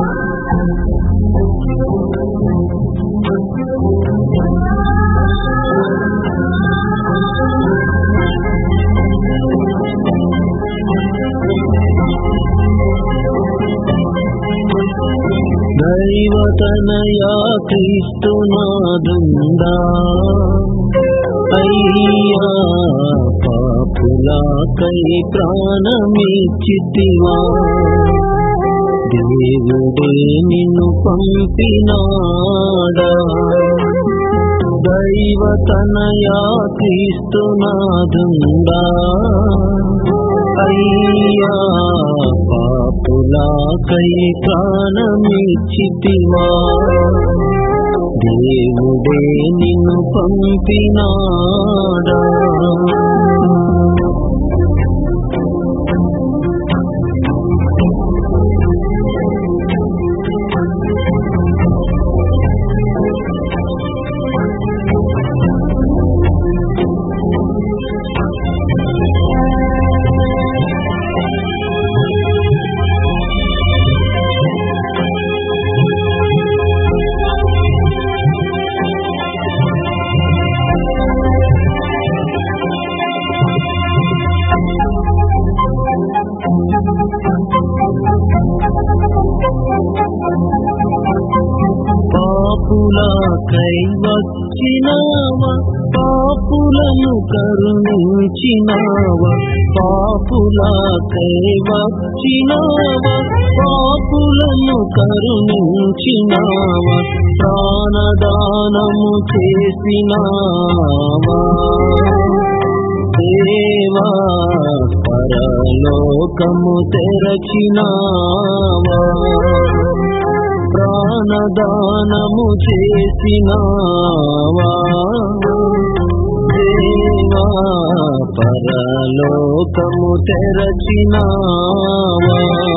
దైవతనయా క్రీస్తునాదుండా అయ్యా పాపులకై ప్రాణమిచ్చితివా దేవుడే నిన్ను పంపినాడా దైవతనయా క్రీస్తునాదుండా అయ్యా పాపులకై ప్రాణమిచ్చితివా దేవుడే నిన్ను పంపినాడా పాపులకై వచ్చినావా పాపులను కరుణించినావా పాపులకై వచ్చినావా పాపులను కరుణించినావా ప్రాణదానము చేసినావా దేవా పరలోకము తెరచినావా ప్రాణదానము చేసినావా దేవా పరలోకము తెరచినావా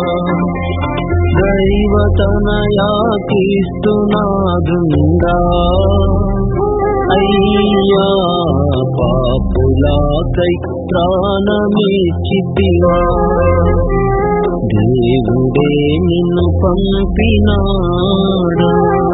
దైవతనయా క్రీస్తునాదుండా అయ్యా పాపులకై ప్రాణమిచ్చితివా దేవుడే నిన్ను పంపినాడా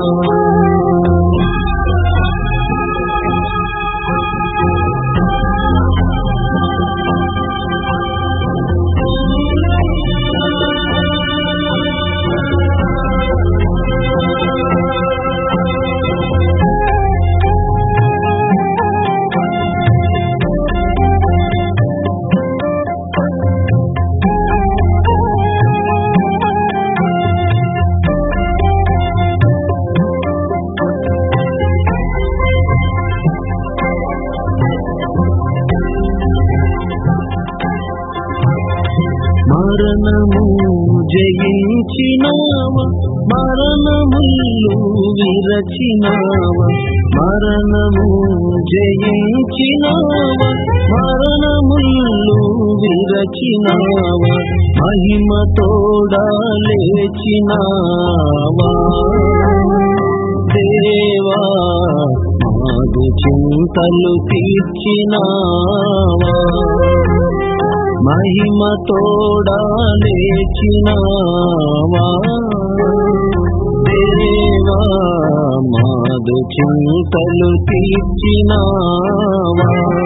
మరణము జయించినావా మరణములు విరచినావా మరణము జయించినావా మరణములు విరచినావా మహిమతోడా లేచినావా దేవా మాదు చింతలు తీర్చినావా మహిమతోడా లేచినావా దేవా మాదు చింతలు తీర్చినావా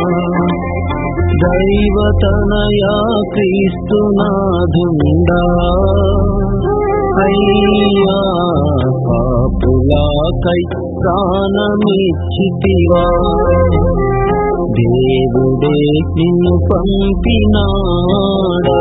దైవతనయా క్రీస్తునాదుండా అయ్యా పాపులకై ప్రాణమిచ్చితివా దేవుడే నిన్ను పంపినాడా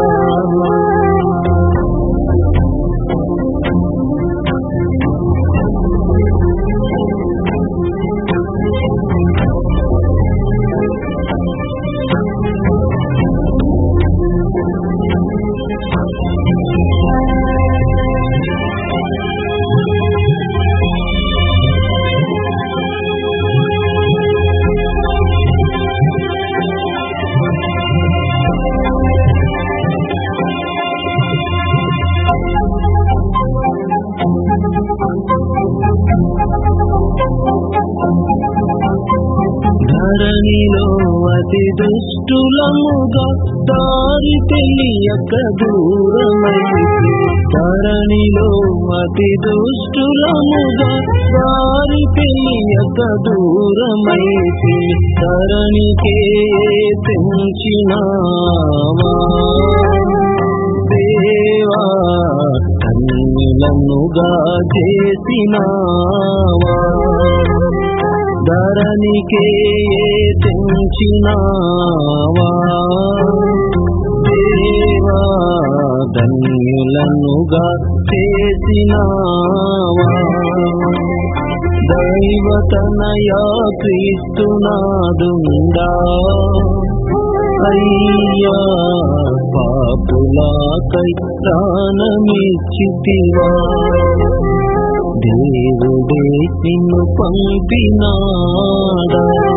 ధరణిలో అతి దుష్టులముగా దారి తెలియక దూరమైతి ధరణిలో అతి దుష్టులముగా దారి తెలియక దూరమైతి ధరణికే తెంచినావా దేవా కన్నులనుగా చేసినావా ధరణికే తెంచినావా దేవా ధన్యులనుగా చేసినావా దైవతనయా క్రీస్తునాదుండా అయ్యా పాపులకై ప్రాణమిచ్చితివా దేవుడే నిన్ను పంపినాడా